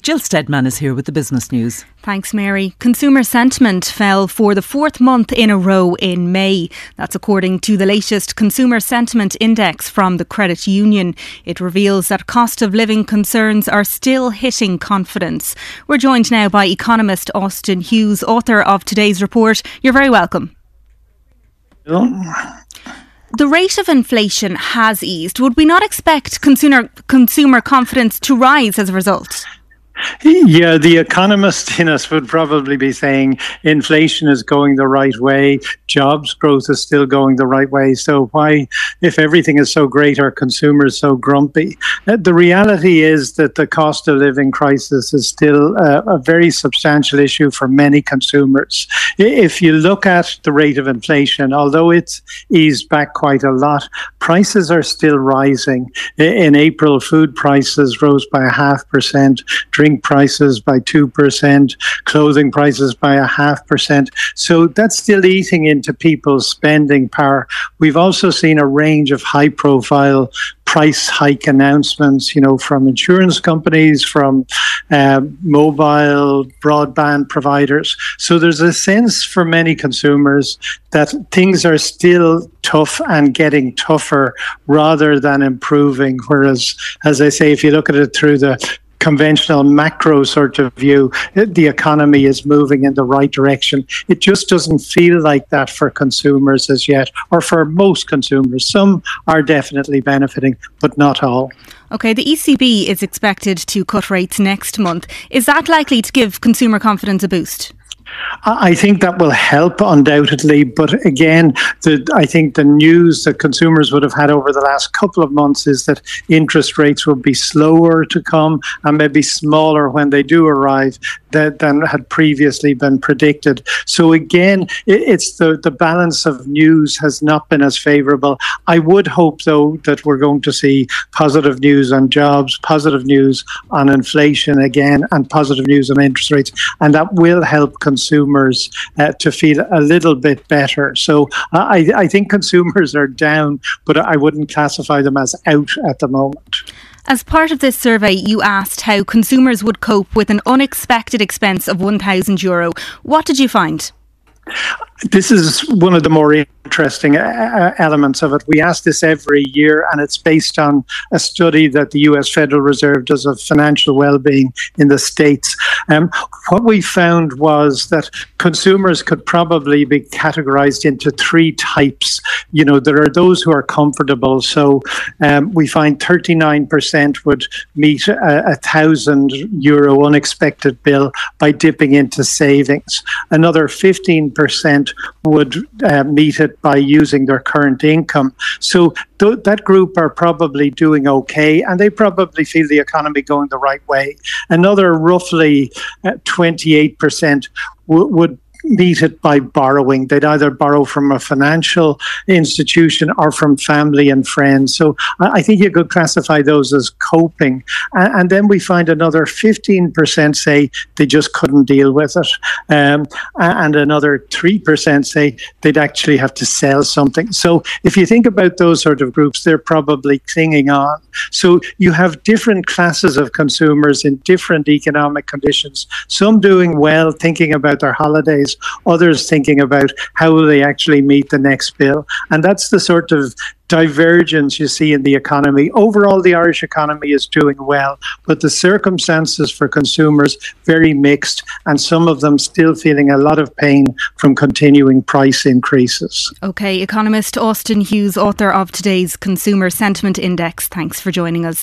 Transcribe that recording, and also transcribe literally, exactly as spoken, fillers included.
Jill Steadman is here with the business news. Thanks, Mary. Consumer sentiment fell for the fourth month in a row in May. That's according to the latest Consumer Sentiment Index from the Credit Union. It reveals that cost of living concerns are still hitting confidence. We're joined now by economist Austin Hughes, author of today's report. You're very welcome. Hello. The rate of inflation has eased. Would we not expect consumer consumer confidence to rise as a result? Yeah, the economist in us would probably be saying inflation is going the right way, jobs growth is still going the right way. So why, if everything is so great, are consumers so grumpy? The reality is that the cost of living crisis is still a, a very substantial issue for many consumers. If you look at the rate of inflation, although it's eased back quite a lot, prices are still rising. In April, food prices rose by a half percent, drink prices by two percent, clothing prices by a half percent. So that's still eating into people's spending power. We've also seen a range of high profile price hike announcements, you know, from insurance companies, from uh, mobile broadband providers. So there's a sense for many consumers that things are still tough and getting tougher rather than improving. Whereas, as I say, if you look at it through the conventional macro sort of view, the economy is moving in the right direction. It just doesn't feel like that for consumers as yet, or for most consumers. Some are definitely benefiting, but not all. OK, the E C B is expected to cut rates next month. Is that likely to give consumer confidence a boost? I think that will help undoubtedly, but again, the, I think the news that consumers would have had over the last couple of months is that interest rates will be slower to come and maybe smaller when they do arrive than, than had previously been predicted. So again, it, it's the, the balance of news has not been as favourable. I would hope, though, that we're going to see positive news on jobs, positive news on inflation again, and positive news on interest rates, and that will help consumers. consumers uh, to feel a little bit better. So uh, I, I think consumers are down, but I wouldn't classify them as out at the moment. As part of this survey, you asked how consumers would cope with an unexpected expense of one thousand euro. What did you find? This is one of the more interesting uh, elements of it. We ask this every year, and it's based on a study that the U S Federal Reserve does of financial well-being in the States. Um, what we found was that consumers could probably be categorized into three types. You know, there are those who are comfortable. So um, we find thirty-nine percent would meet a, a thousand euro unexpected bill by dipping into savings. Another fifteen percent would uh, meet it by using their current income. So th- that group are probably doing okay, and they probably feel the economy going the right way. Another roughly uh, twenty-eight percent w- would meet it by borrowing. They'd either borrow from a financial institution or from family and friends. So I think you could classify those as coping. And then we find another fifteen percent say they just couldn't deal with it. Um, and another three percent say they'd actually have to sell something. So if you think about those sort of groups, they're probably clinging on. So you have different classes of consumers in different economic conditions, some doing well, thinking about their holidays, others thinking about how will they actually meet the next bill. And that's the sort of divergence you see in the economy. Overall, the Irish economy is doing well, but the circumstances for consumers very mixed, and some of them still feeling a lot of pain from continuing price increases. OK, economist Austin Hughes, author of today's Consumer Sentiment Index. Thanks for joining us.